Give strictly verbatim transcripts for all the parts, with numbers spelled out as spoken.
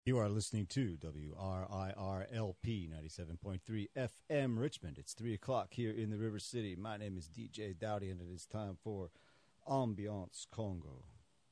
You are listening to W R I R L P ninety-seven point three F M Richmond. It's three o'clock here in the River City. My name is D J Dowdy, and it is time for Ambiance Congo.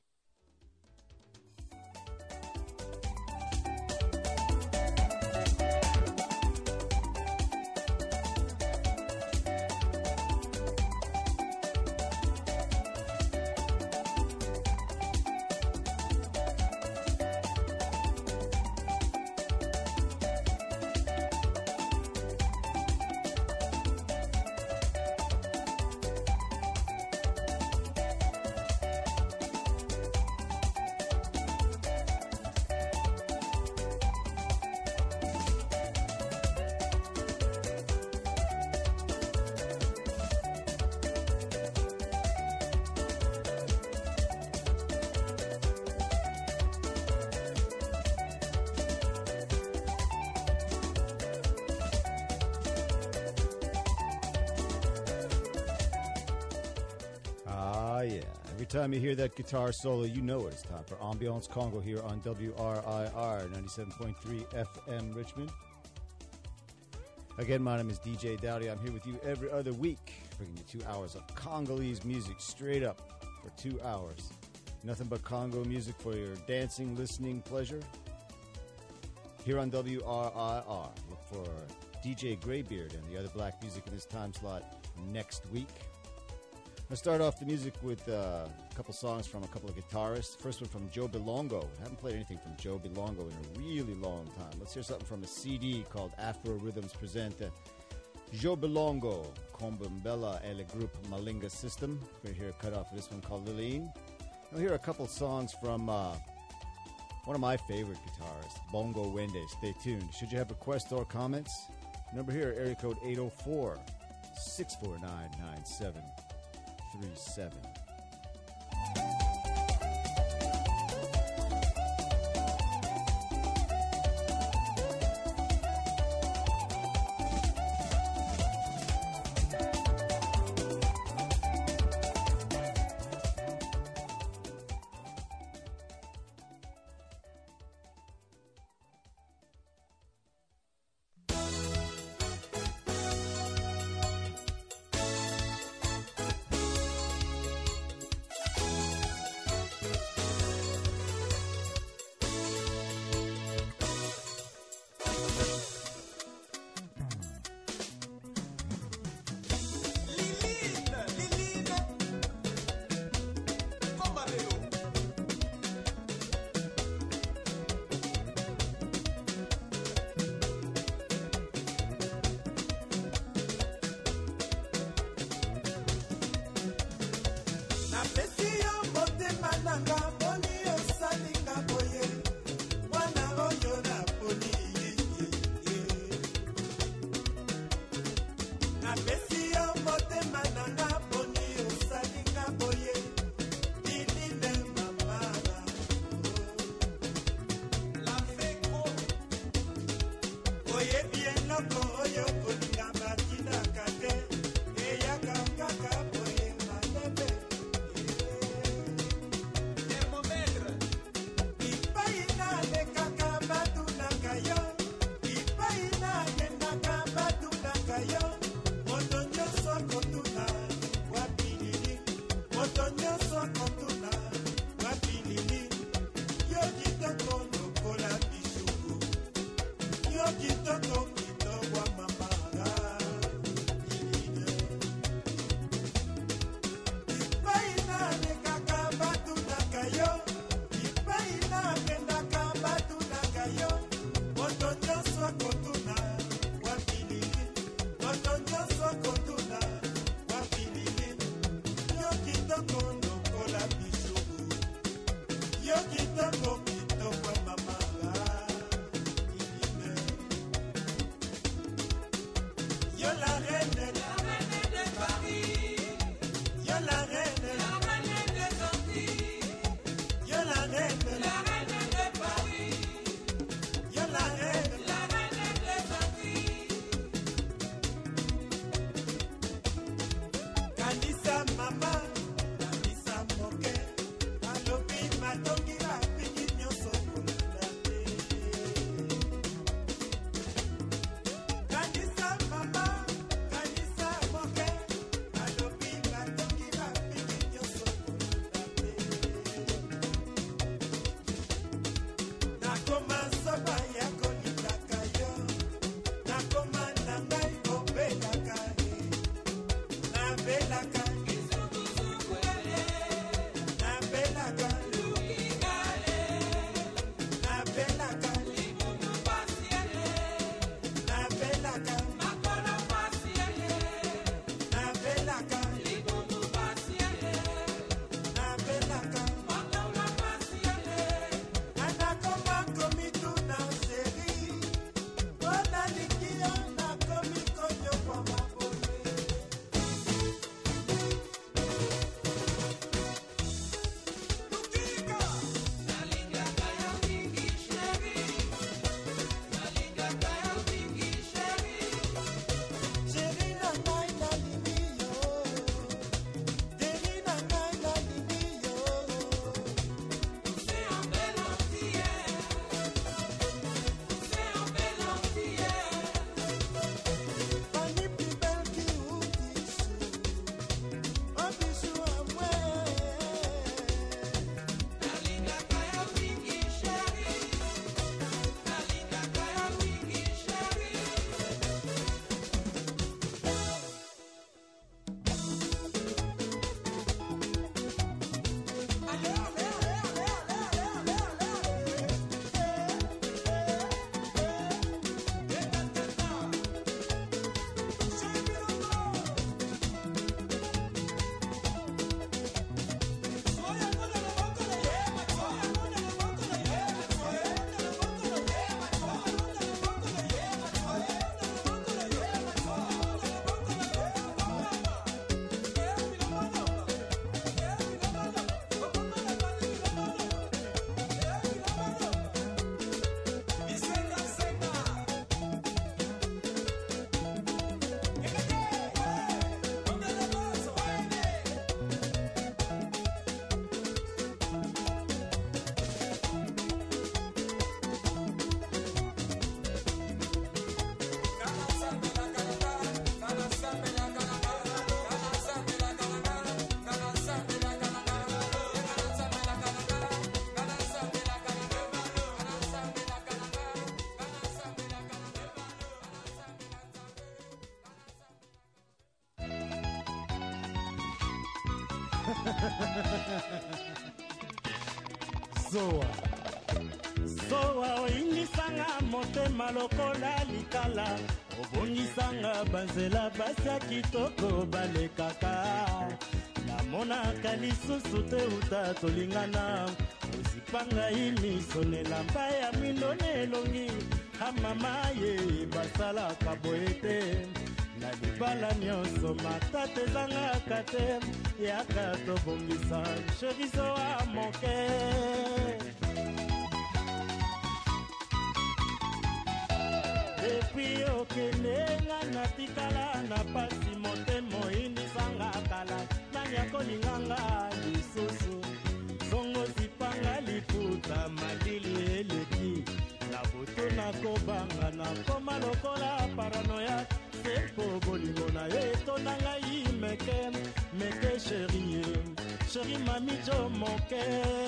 Every time you hear that guitar solo, you know it's time for Ambiance Congo here on W R I R ninety-seven point three F M Richmond. Again, my name is D J Dowdy. I'm here with you every other week, bringing you two hours of Congolese music straight up for two hours. Nothing but Congo music for your dancing, listening pleasure. Here on W R I R, look for D J Greybeard and the other black music in this time slot next week. I'll start off the music with uh, a couple songs from a couple of guitarists. First one from Joe Belongo. I haven't played anything from Joe Belongo in a really long time. Let's hear something from a C D called Afro Rhythms Present Joe Belongo, Kombumbela et le Groupe Malinga System. We're going to hear a cut off of this one called Liline. We'll hear a couple songs from uh, one of my favorite guitarists, Bongo Wende. Stay tuned. Should you have requests or comments, number here, area code eight oh four, six four nine, nine seven three seven. Zoa Zoa oingisanga motema lokola likala obongisanga banzela basya kitoko balekaka namonaka lisusu te uta tolingana osipanga imisonela mpa ya mindone elongi amama ye basalaka boye te na libala nyonso matata ezangaka te yaka tobongisa sherizo wa moke epi okendenga natikala na pasi motema oyinisanga kala nani akolinganga lisusu songo zipanga liputa malili eleki na butu nakobanga nakoma lokola paranoya sepo bolingo na yo etonda ngai meke meke sheri sheri mami jo moke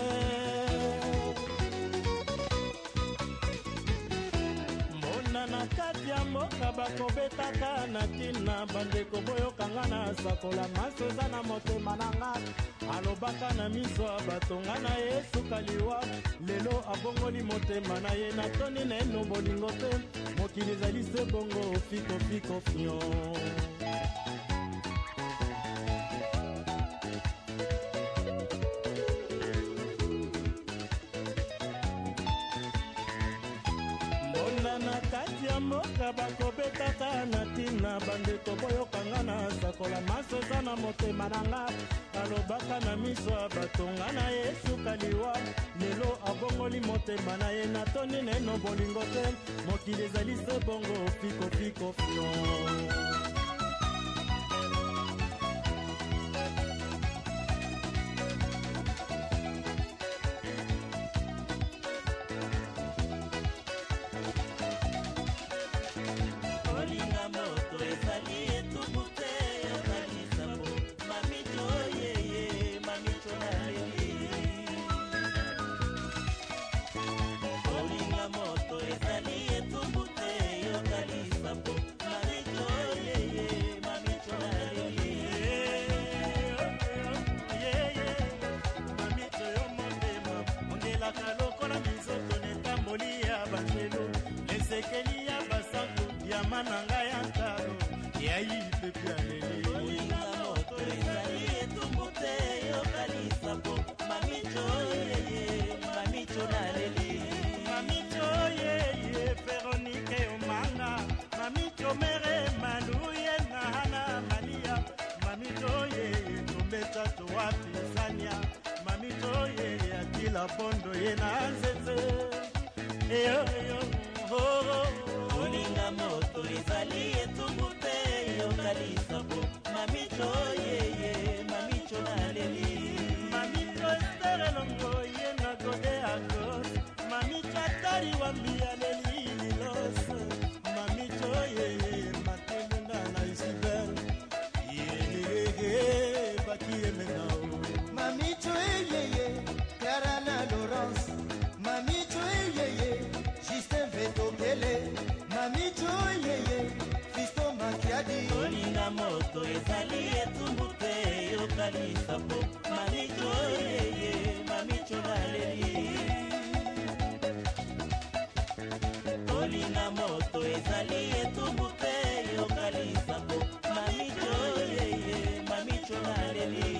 mbona na kati ya mboka bakobetaka na ntina bandeko boyokanga na sakola maso eza na motema na nga alobaka na miso ya batonga na ye suka liwa lelo abongoli motema na ye natoni neno bolingo te mokili ezali se bongo fikofiko fio mbona na kati ya mboka bakobetaka na ntina bandeko boyokanga na sakola maso eza na motema na nga alobaka na miso ya batonga na ye suka liwa lelo abongoli motema na ye natoni neno bolingo te mokili ezali se bongo fikofiko fio mananga ya ntalo ya ipe pialeli olinga moto ezali etumute yokalisa po mamicho yeye mamicho naleli mamicho yeye Veronica omanga mamicho mere maluye na hana malia mamicho yeye tumbeta tuwapi sanya mamicho yeye atila bondo ye na nzeze eyo eyo oh, oh. Olinga moto ezali etumute yokalisa po mamicho yeye mamicho naleli mamicho estere longo ye na gode agos mamicho atari wambia leli lilos mamicho yeye matenda na isibel yeye bakie menao mamicho yeye Clara na Laurence mamicho yeye Justin Vetokele mamicho yeye Fisto Makiadi olinga moto ezali etumbuke yokalisa po mamicho yeye mamicho naleli olinga moto ezali etumbuke yokalisa po mamicho yeye mamicho naleli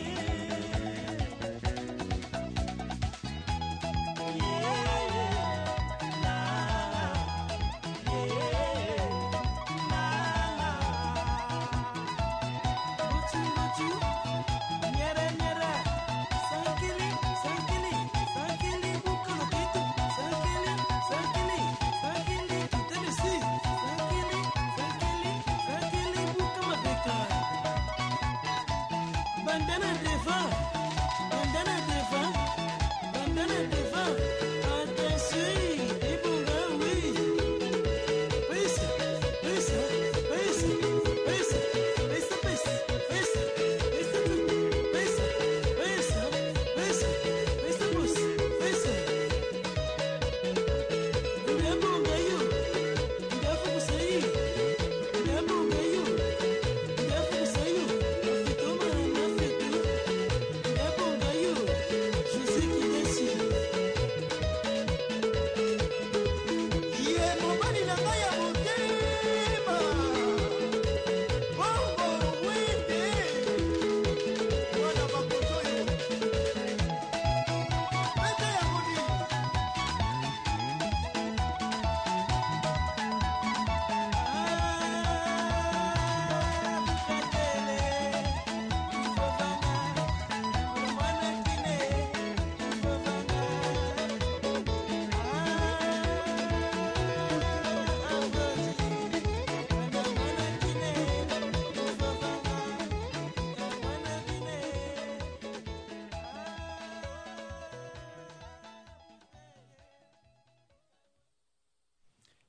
Thank you.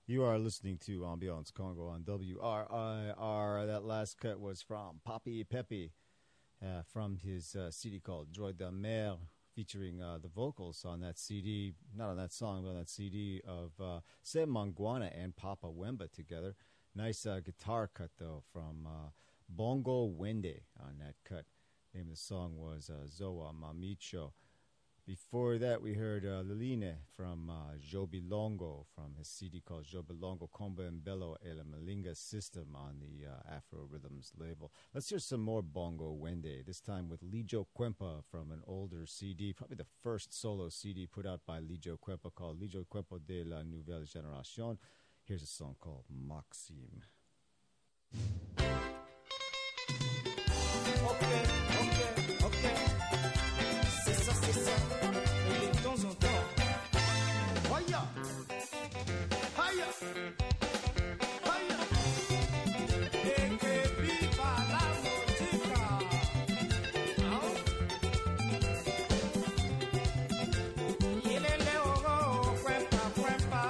You are listening to Ambiance Congo on W R I R. That last cut was from Papi Pepe uh, from his uh, C D called Droit de Mer, featuring uh, the vocals on that C D, not on that song, but on that C D of uh, Sam Mangwana and Papa Wemba together. Nice uh, guitar cut, though, from uh, Bongo Wende on that cut. The name of the song was uh, Zoa Mamicho. Before that, we heard uh, Liline from uh, Jobilongo from his C D called Jobilongo Combo and Bello El Malinga System on the uh, Afro Rhythms label. Let's hear some more Bongo Wende, this time with Lijo Quempa from an older C D, probably the first solo C D put out by Lijo Quempa called Lijo Quempa de la Nouvelle Génération. Here's a song called Maxime. Okay, okay, okay. C'est ça, c'est ça. Et de temps en temps. Haya! Haya! Haya! Et que viva la música! Y le leo, cuempa, cuempa.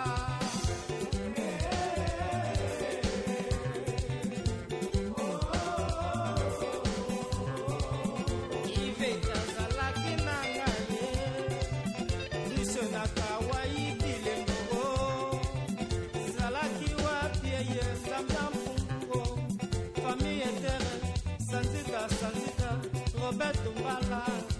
Roberto Mbala.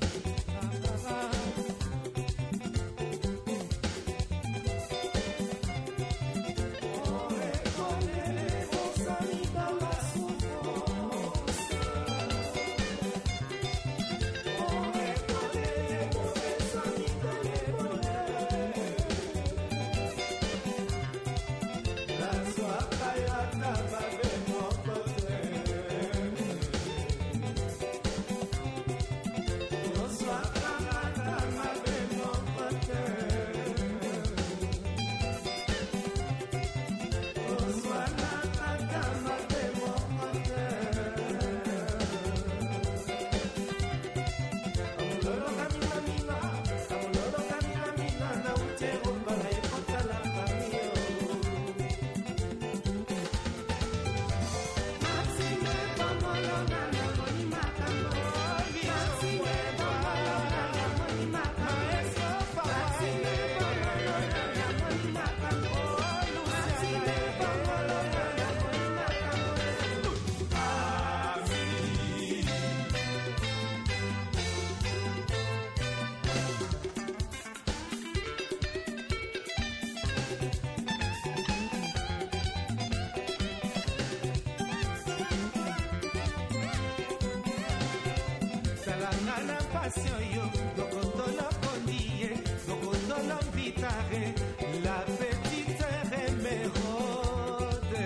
La petite émeraude.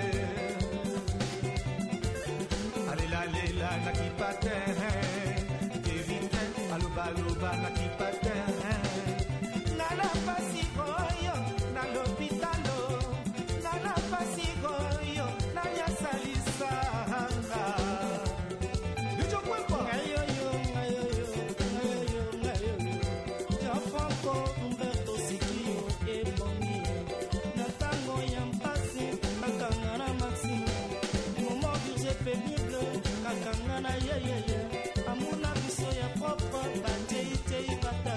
Allez la allez la na qui patin. Évite aluba aluba na qui patin. Na la pasigoyo na l'hôpitalo. Na la pasigoyo na ya salisanga. Lijo Quempa. Ayo yo ayo yo ayo yo ayo yo. Ya fanko Umberto Sikio e bongi. Na tango yampasi kakangana Maxime. Moment d'urgence pénible kakangana ye ye ye. Amuna biso ya propre batei tei bata.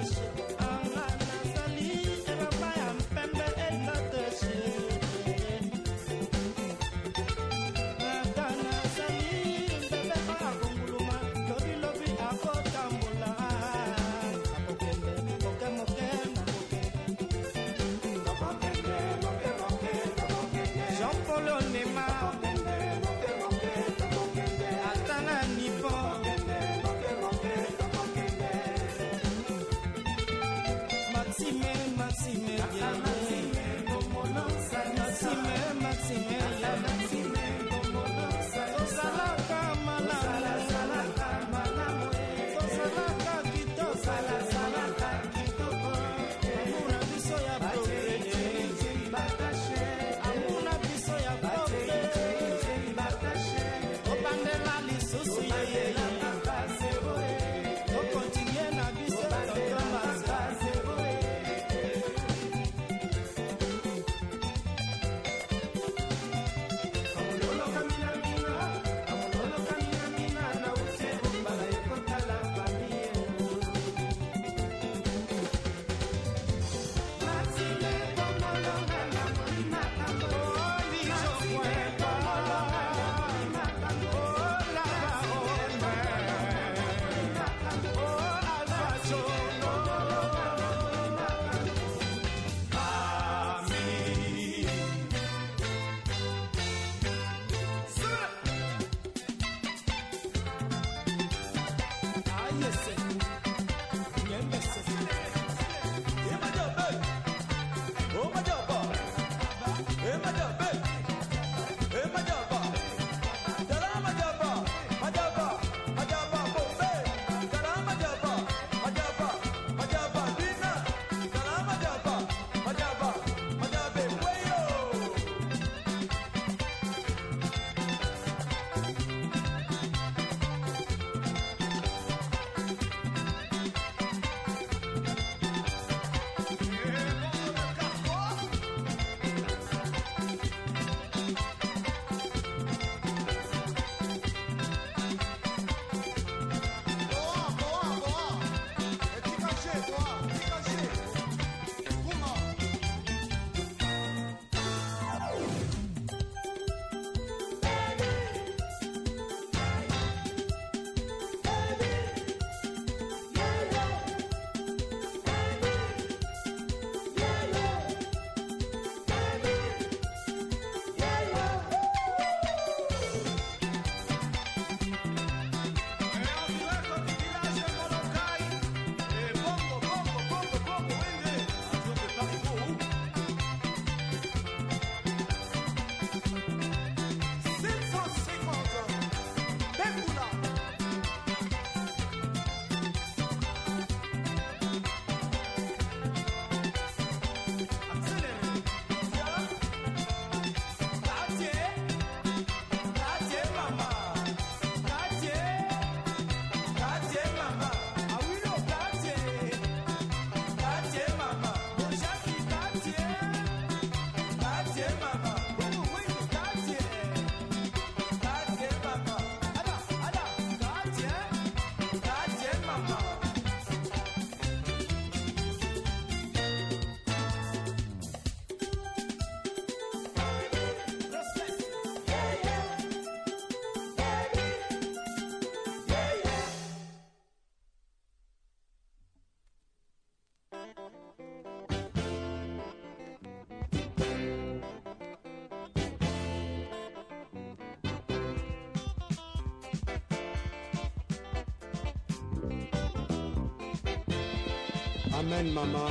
Amen, Mama.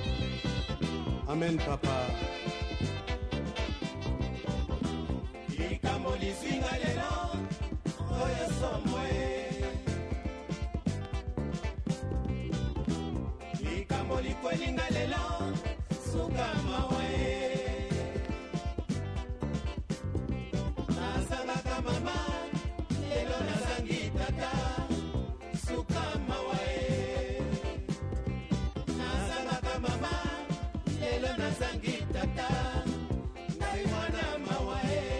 Amen, Papa. Likambo lizinga lelo oyo somwe. Likambo likwelinga lelo suka mawe. Nasanga ka mama lelo nazangi tata suka mawe. Nasanga ka mama lelo nazangi tata ngai mwana mawe.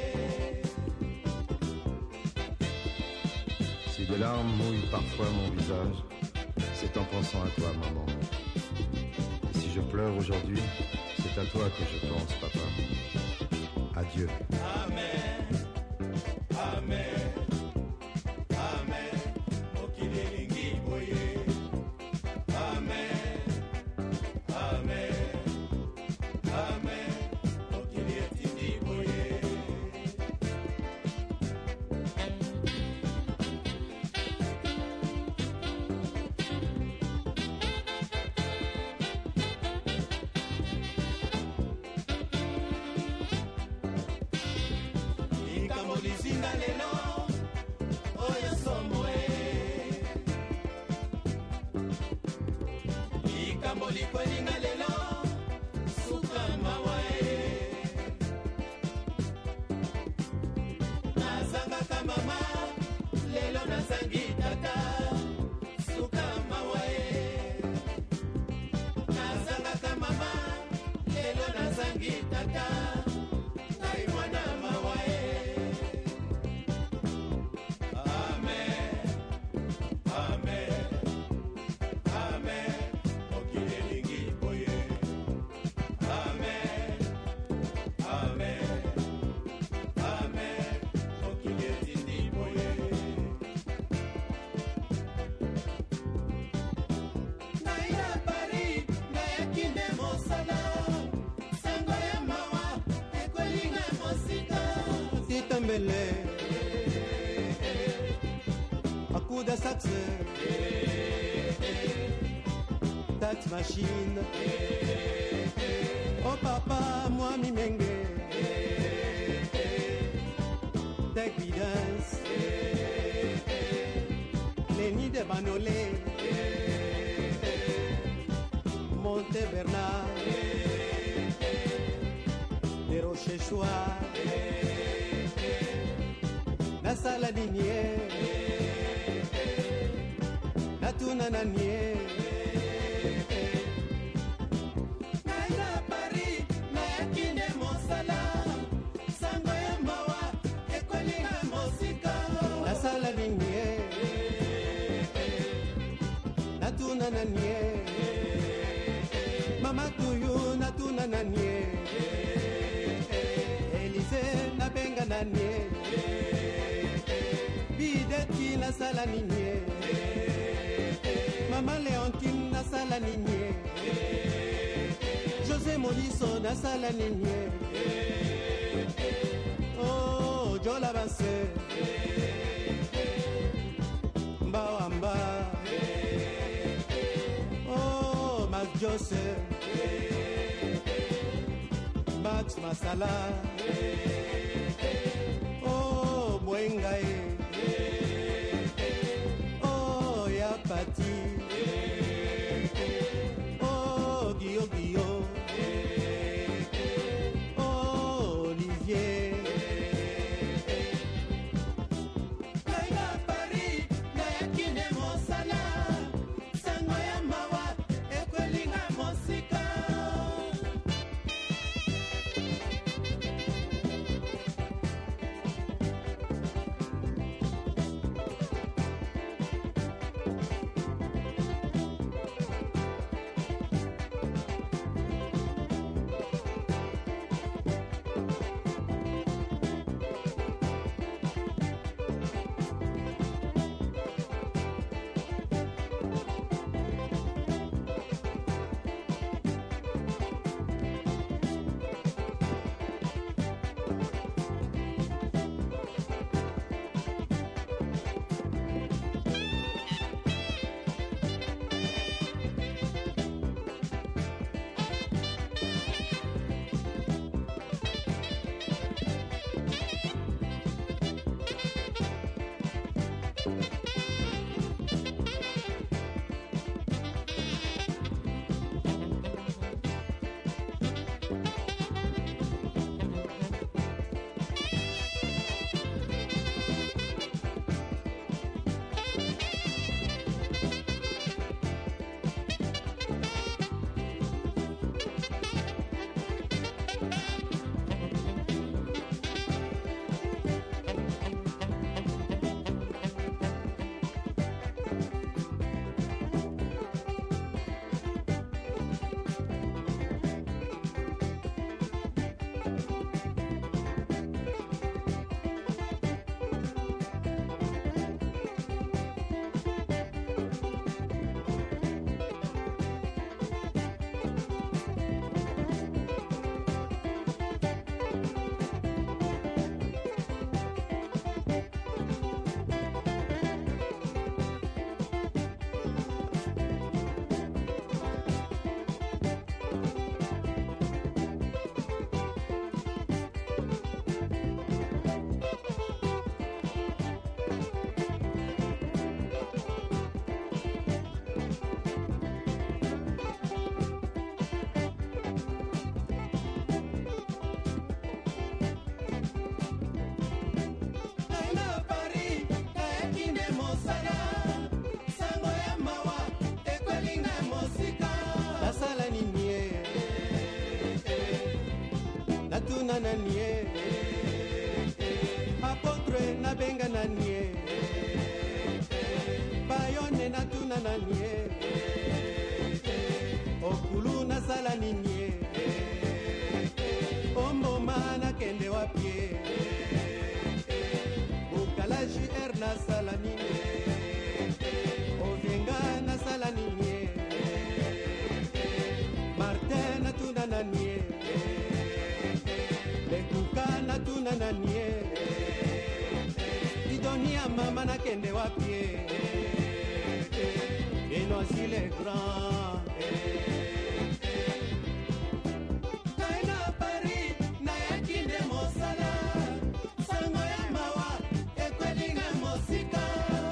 Si des larmes mouillent parfois mon visage, c'est en pensant à toi, maman. Et si je pleure aujourd'hui, c'est à toi que je pense, papa. Adieu. Amen, amen, amen. Mokili lingi boye. Amen, amen, amen. Mokili etindi boye. Likambo lizinga lelo oyo somwe. Likambo likwelinga lelo suka mawe. Nazangaka mama lelo nazangi tata suka mawe. Nazangaka mama lelo nazangi tata ngai mwana mawe. Amen, amen, amen. Mokili lingi boye. Dembélé, à coup de saxe, tax machine, oh papa, moi mi mengue, tech dance, les nids de Banolé, Monte Bernard, des Rochechouas, na Saladinier, na Tunananier. Mama tuyu na tuna nanye, Elise na benga nanye, Bideti na sala ninye, Mama Leontine na sala ninye, José Moliso na sala ninye, Oh Jola Basse, Mbawamba, Joseph, Max Masala, oh Mwengae, oh Yapati, oh Guillaume Guillaume, oh Olivier. Nanie, apotre na benga nanie, bayone na tuna nanie, okulu na sala ninye, ombo mana kende wapie, ukalaji er na sala ninye, ovenga na sala ninye, Martin na tuna nanie, Lekukana tuna nanie mama nakende wapi et noisy les grands kaina Paris na yakinde mosala sango ya mawa ekwelinga mosika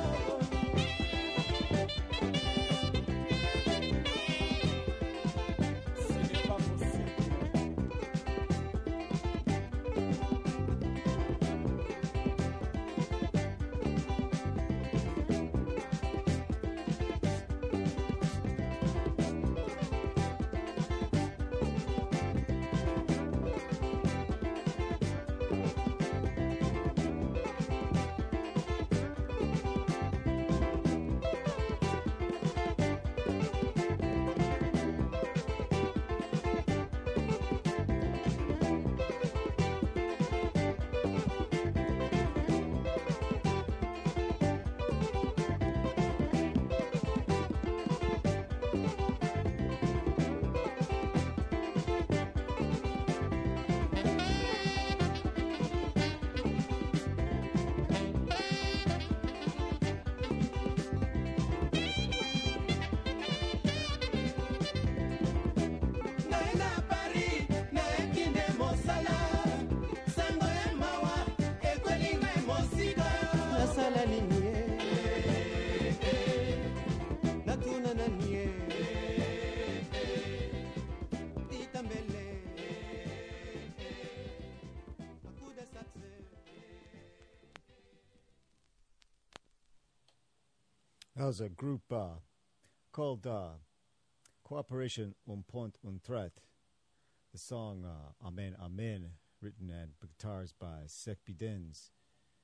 That was a group uh, called uh, Cooperation Un Pont Un Trait. The song uh, Amen Amen, written and guitars by Sek Bidens.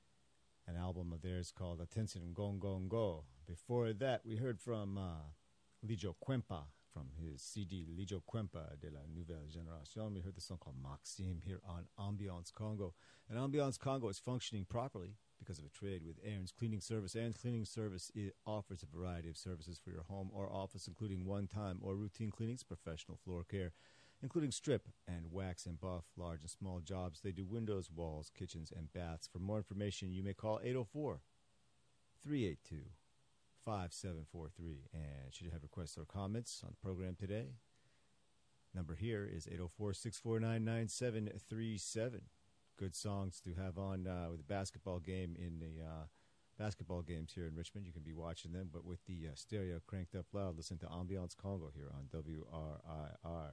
An album of theirs called Attention Gong Gong Go. Before that, we heard from uh, Lijo Cuempa, from his C D Lijo Cuempa de la Nouvelle Génération. We heard the song called Maxime here on Ambiance Congo. And Ambiance Congo is functioning properly because of a trade with Aaron's Cleaning Service. Aaron's Cleaning Service it offers a variety of services for your home or office, including one-time or routine cleanings, professional floor care, including strip and wax and buff, large and small jobs. They do windows, walls, kitchens, and baths. For more information, you may call eight oh four, three eight two, five seven four three. And should you have requests or comments on the program today, number here is eight oh four, six four nine, nine seven three seven. Good songs to have on uh, with the basketball game in the uh, basketball games here in Richmond. You can be watching them, but with the uh, stereo cranked up loud. Listen to Ambiance Congo here on W R I R.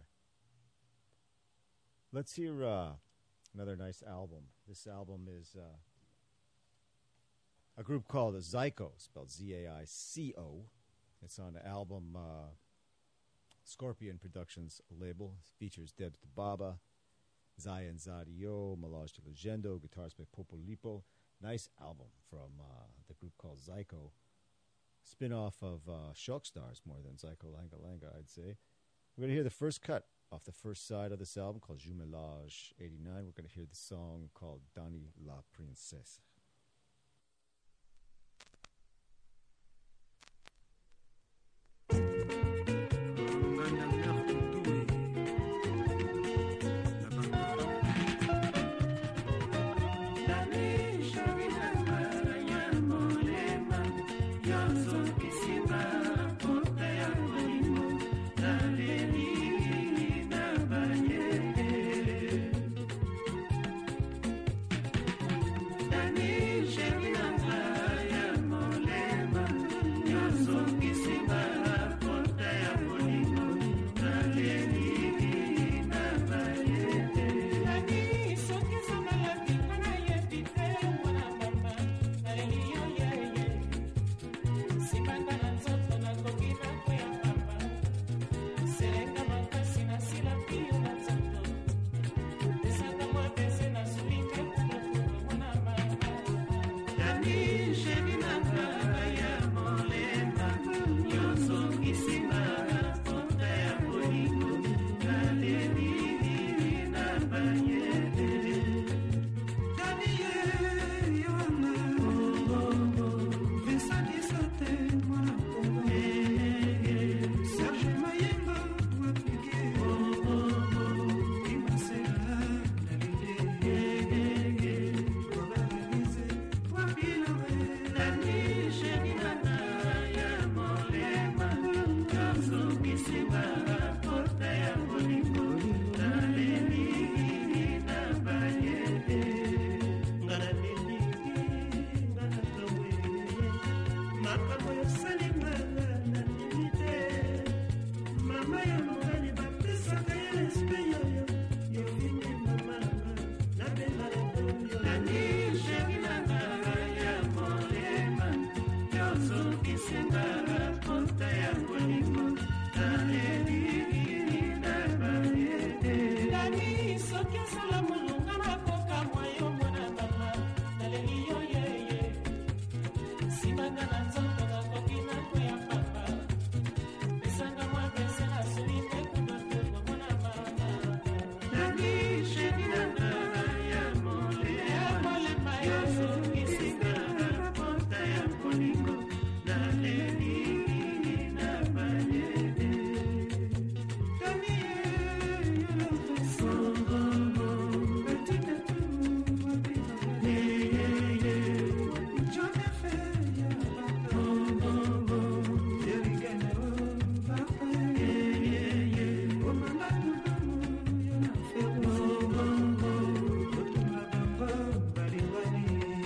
Let's hear uh, another nice album. This album is uh, a group called Zyco, spelled Z A I C O. It's on the album uh, Scorpion Productions label. It features Debs Baba, Zion Zadio, Malaj de Legendo, guitars by Popo Lipo. Nice album from uh, the group called Zyco. Spin-off of uh, Shock Stars more than Zyco Langa Langa, I'd say. We're going to hear the first cut off the first side of this album called Jumelage eighty-nine. We're going to hear the song called Dani la Princesse. Dani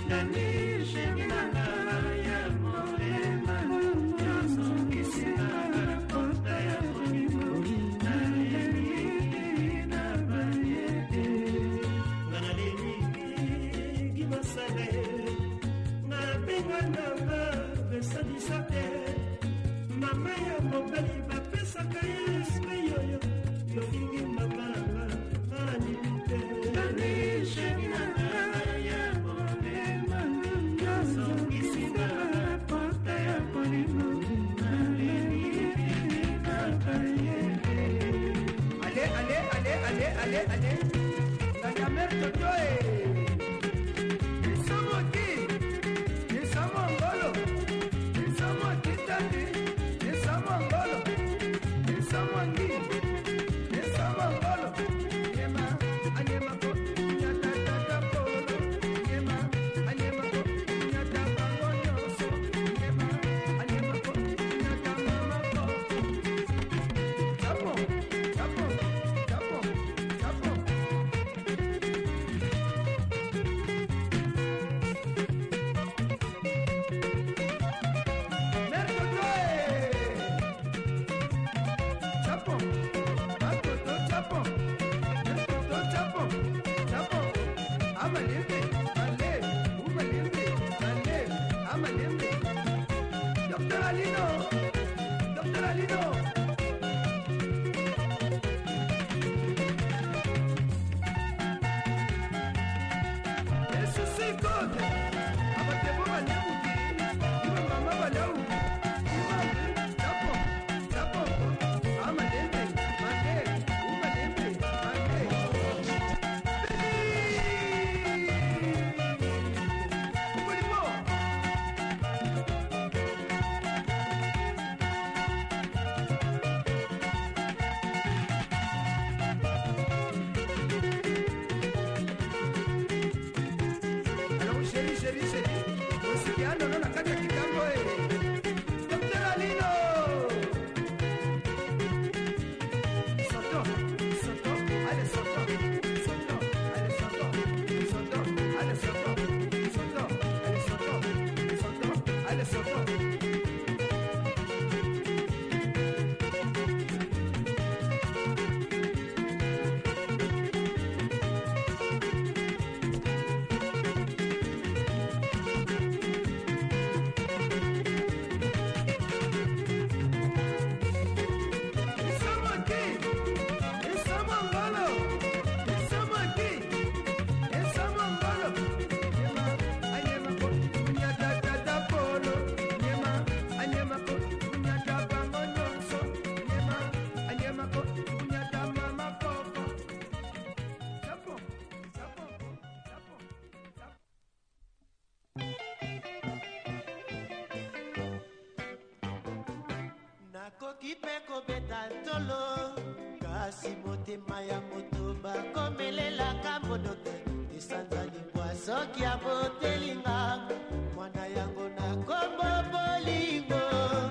Kipe kobeta tolo kasi motema ya moto bakomelela kambono te esanza libwa soki ya botelinga mwana yango na kombo bolingo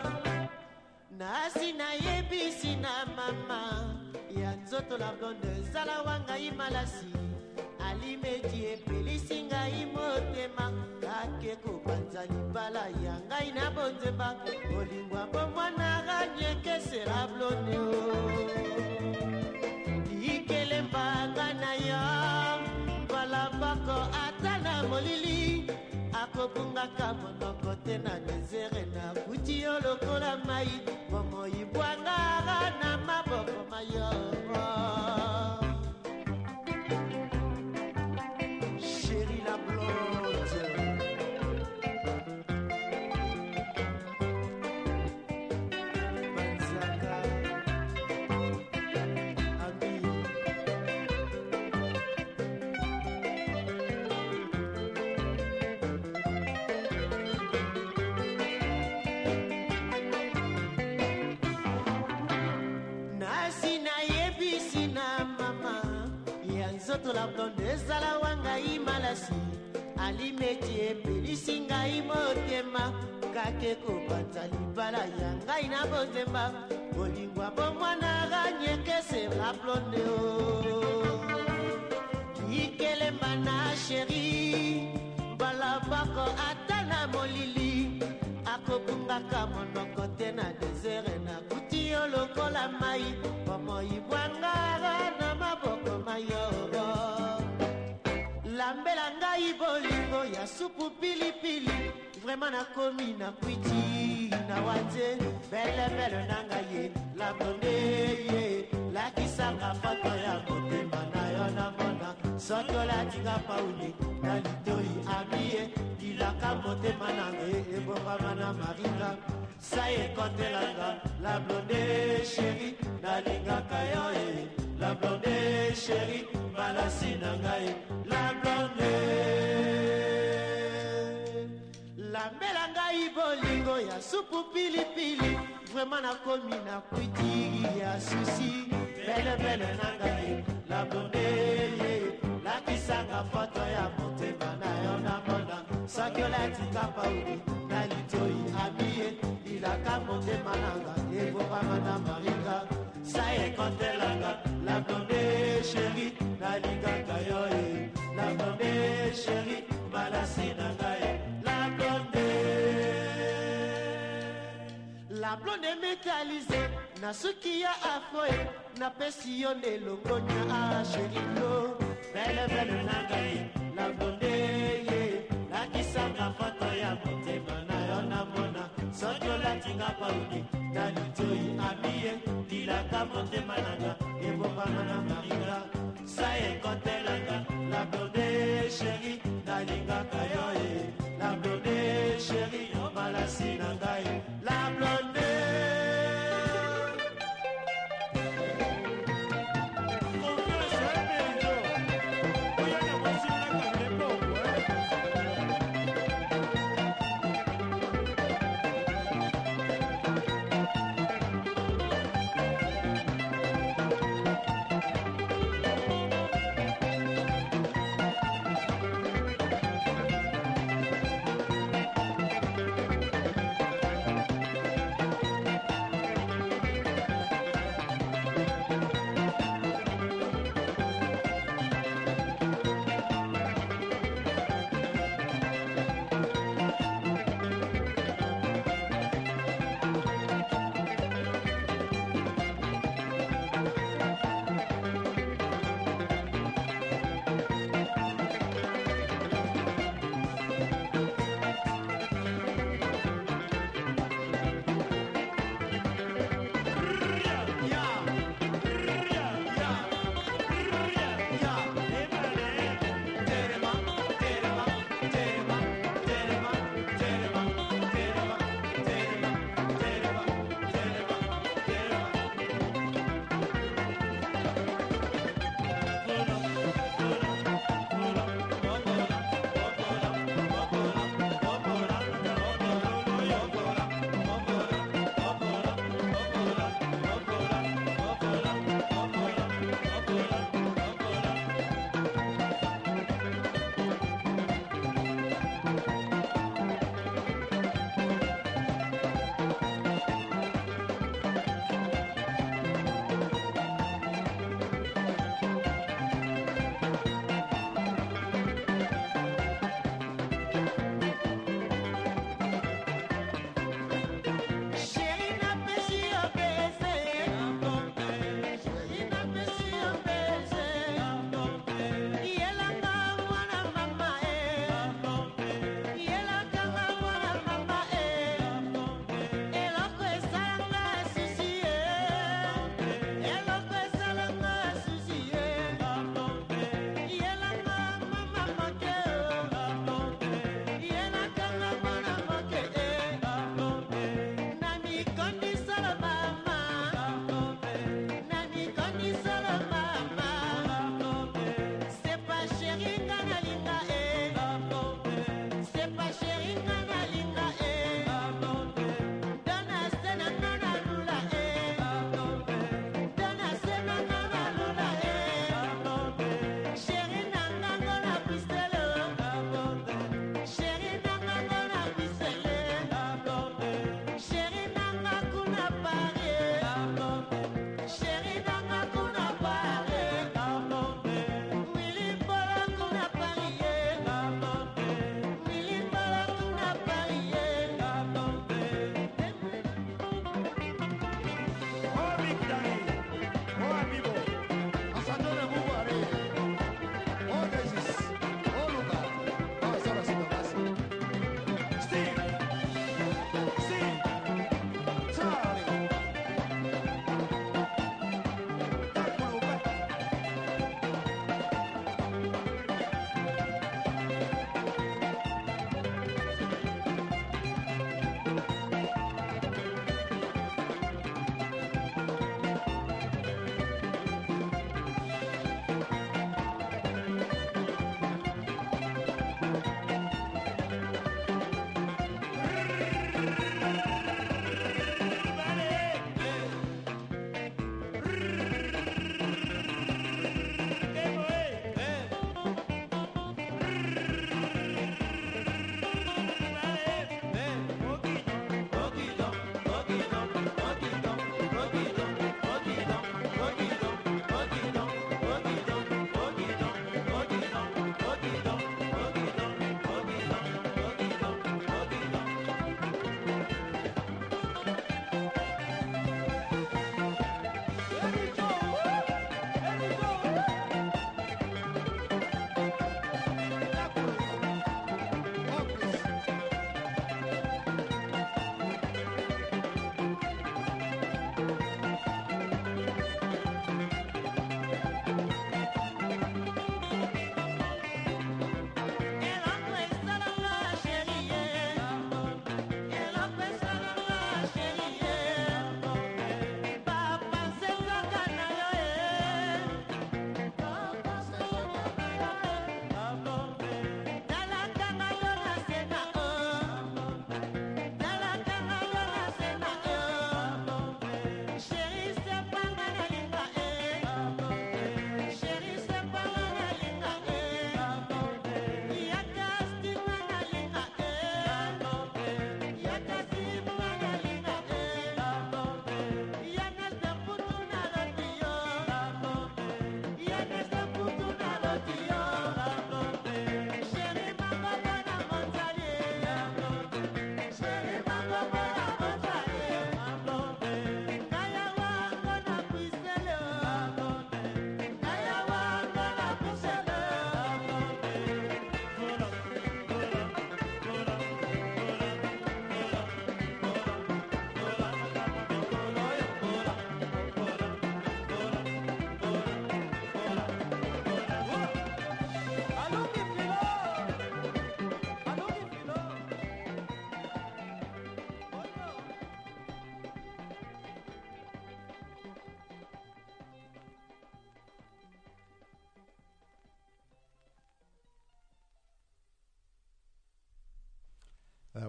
nasi nayebisi na mama ya nzoto la blonde ezala wangai malasi alimeti epelisi ngai motema kake kobanza libala ya ngai na bonzemba bolingwa bomwana ganyekesela blonde o ikelemba na ya balabako ata na molili akobungaka monoko te na desere na kuti yo lokola mai bomoi bwangara na maboko mayo Chérie la blonde Banzaka Ami Nasi na yebisi na mama ya nzoto la blonde ezala wangai malasi alimeti epelisi ngai motema kake kobanza libala ya ngai na bonzemba bolingwa bomwana ganyekesela blonde o ikelemba na sheri balaba kaka monoko te na desere nakuti yo lokola mai bomoi bwangara na maboko mayobo lambela ngai bolingo ya supu pilipili vraiment nakomi na kwiti na wanze bele bele nanga ye la blonde ye lakisanga foto ya motema na yo na mona soto la tinga pauni na litoi amie dilaka motema nanga ebongama na maringa saye kotelanga la blonde chérie nalingaka yo e la blonde chérie malasi na ngai la blonde lambela ngai bolingo ya supu pilipili vraiment nakomi na kwiti ya susi bele bele na ngai la blonde ye lakisanga foto ya motema na yo na mona soki olatika pauli na litoi abie ilaka motema nanga ebongama na maringa saye kotelanga la blonde chérie nalingaka yo e la blonde chérie malasi na ngai la blonde la blonde métallisée na suki ya afoe na pesi yo nde longonya a sherilo bele bele na ngai la blonde ye lakisanga foto ya motema na yo na mona soki olatinga paudi na litoi amie dilaka motema nanga ebongama na maringa saye kotelanga la blonde chérie nalingaka yo e la blonde chérie malasi na ngai la blonde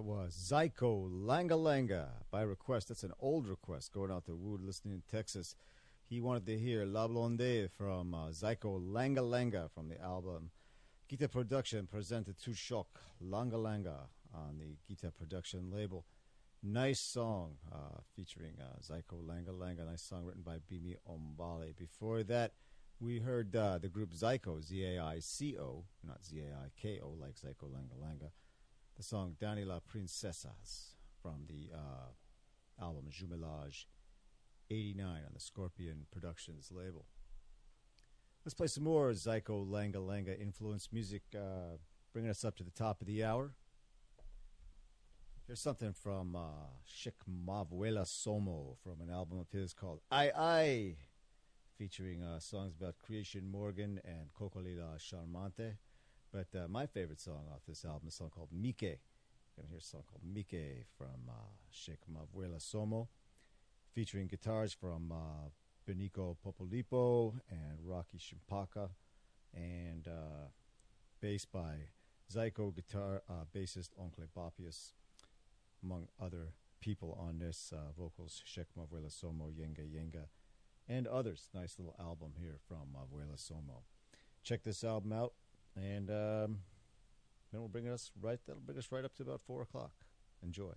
was Zyko Langa Langa by request. That's an old request going out to Wood listening in Texas. He wanted to hear La Blonde from uh, Zyko Langa Langa from the album Gita Production presented to Shock Langa Langa on the Gita Production label. Nice song uh, featuring uh, Zyko Langa Langa. Nice song written by Bimi Ombale. Before that, we heard uh, the group Zyko, Z A I C O, not Z A I K O, like Zyko Langa Langa. The song Dani la Princesas from the uh, album Jumelage eighty-nine on the Scorpion Productions label. Let's play some more Zyko Langa Langa influenced music, uh, bringing us up to the top of the hour. Here's something from uh, Sheikh Mavuela Somo from an album of his called Ai Ai, featuring uh, songs about Creation Morgan and Cocolila Charmante. But uh, my favorite song off this album is a song called Mike. You're going to hear a song called Mike from uh, Sheikh Mavuela Somo, featuring guitars from uh, Benico Popolipo and Rocky Shimpaka, and uh, bass by Zyko guitar uh, bassist Oncle Papias, among other people on this, uh, vocals Sheikh Mavuela Somo, Yenga Yenga, and others. Nice little album here from Mavuela Somo. Check this album out, and um, then we'll bring us right. That'll bring us right up to about four o'clock. Enjoy.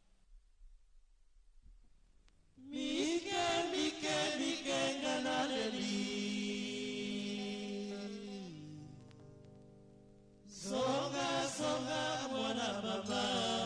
Mike, Mike, Mike, Ganadeli. Songa, songa, mwana baba.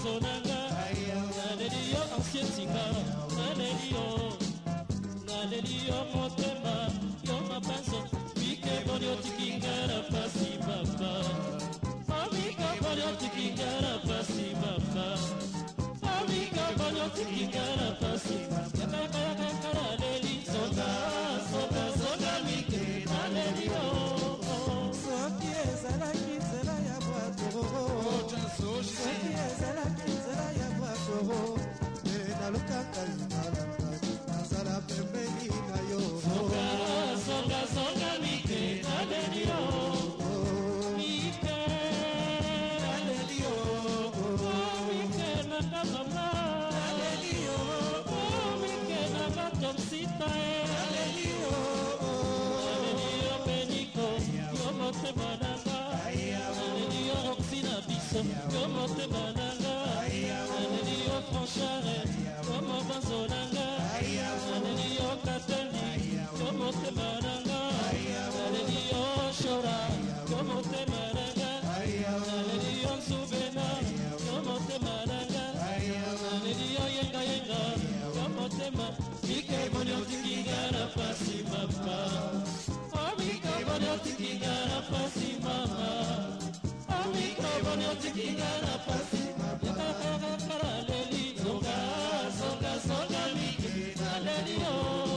banzo nanga naleli yo ancien singa naleli yo naleli yo motema yo mabanzo mike boni otikinga na pasi papa amika boni otikinga na pasi papa amika boni otikinga na pasi yaka yaka yaka naleli songa songa songa mike naleli yo soki ezalaki nzela ya bwatoro soki ezalaki nzela ya bwatoro e nalukaka limalanga nazala pembeni na yo songa songa songa mike naleli yo mike naleli yo mike nanga mama naleli yo mike nanga tomsita naleli yo naleli yo beniko yo motema nanga naleli yo roxina biso yo motema nanga naleli yo franchare yo mobanzo nanga naleli yo katendi yo motema nanga naleli yo shora yo motema nanga naleli yo nsubena yo motema nanga naleli yo yenga yenga yo motema mike boni otikinga na pasi mama amika boni otikinga na pasi mama amika boni otikinga na pasi yaka yaka yaka naleli songa songa songa mike naleli yo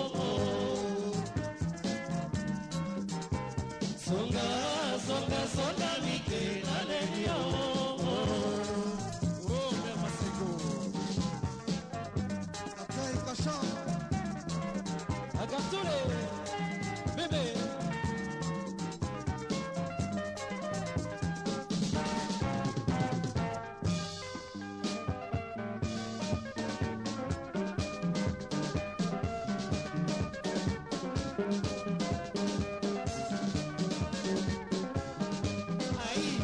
songa songa songa mike naleli yo oh mère Masego Akai Kasha Agatule bébé Aïe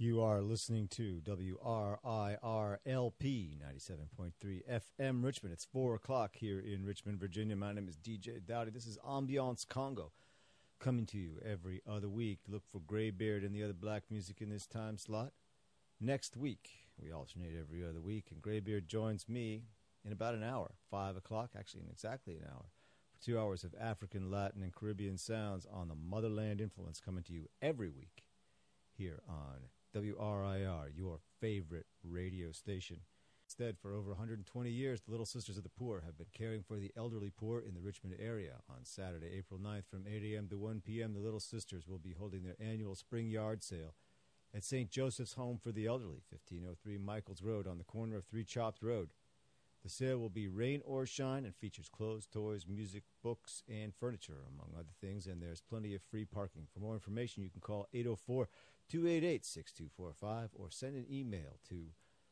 You are listening to W R I R L P ninety-seven point three F M Richmond. It's four o'clock here in Richmond, Virginia. My name is D J Dowdy. This is Ambiance Congo, coming to you every other week. Look for Graybeard and the other black music in this time slot. Next week, we alternate every other week, and Graybeard joins me in about an hour, five o'clock, actually in exactly an hour, for two hours of African, Latin, and Caribbean sounds on the Motherland Influence, coming to you every week here on W R I R, your favorite radio station. Instead, for over one hundred twenty years, the Little Sisters of the Poor have been caring for the elderly poor in the Richmond area. On Saturday, April ninth, from eight a.m. to one p.m., the Little Sisters will be holding their annual spring yard sale at Saint Joseph's Home for the Elderly, fifteen oh three Michaels Road, on the corner of Three Chopped Road. The sale will be rain or shine and features clothes, toys, music, books, and furniture, among other things, and there's plenty of free parking. For more information, you can call eight oh four, two eight eight, six two four five or send an email to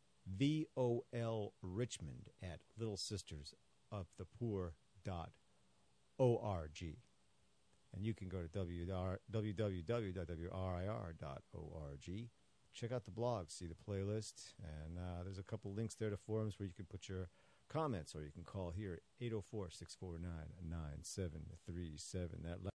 volrichmond at littlesistersofthepoor dot org. And you can go to w w w dot w r i r dot org. Check out the blog, see the playlist, and uh, there's a couple links there to forums where you can put your comments, or you can call here at eight oh four, six four nine, nine seven three seven. That